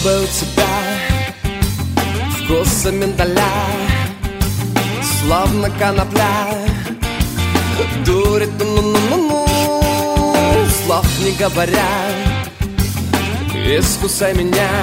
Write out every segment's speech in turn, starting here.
Губы у тебя вкуса миндаля, словно конопля, дурит, ну-ну-ну-ну, слов не говоря. Искусай меня,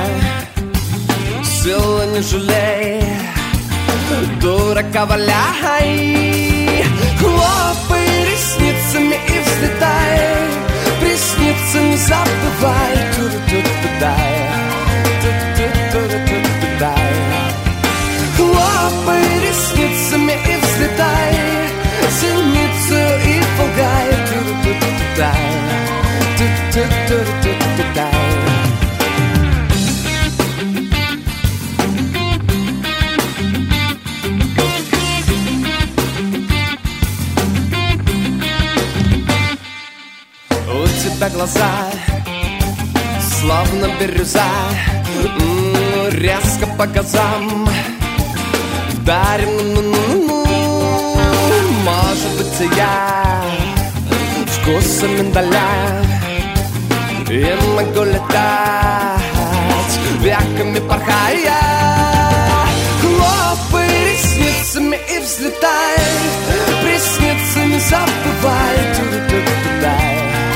силы не жалей, дурака валяй. Хлопай ресницами и взлетай, приснится не забывай. Ту-ду-ду-ду-дай, ту-ду-ду-ду-дай. Хлопай ресницами и взлетай, синицу и полгай. Ту-ду-ду-ду-дай, ту-ду-ду-ду-дай. Глаза, словно бирюза, резко по газам дарим, ну-ну-ну-ну. Может быть, и я вкуса миндаля и могу летать, веками порхая. Хлопай ресницами и взлетай, приснится не забывай. Ту-ду-ду-ду-дай,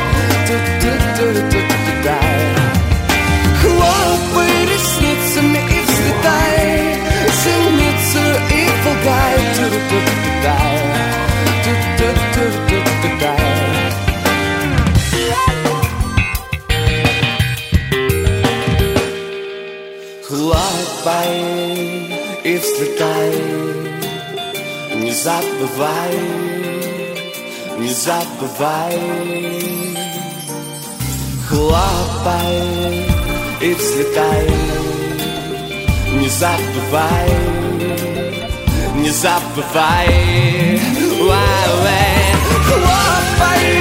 хлопай ресницами и взлетай, синицу и полгай. Ту-ду-ду-ду-дай, ту-ду-ду-ду-дай. Хлопай и взлетай, не забывай, не забывай. Хлопай и взлетай, не забывай, не забывай. Хлопай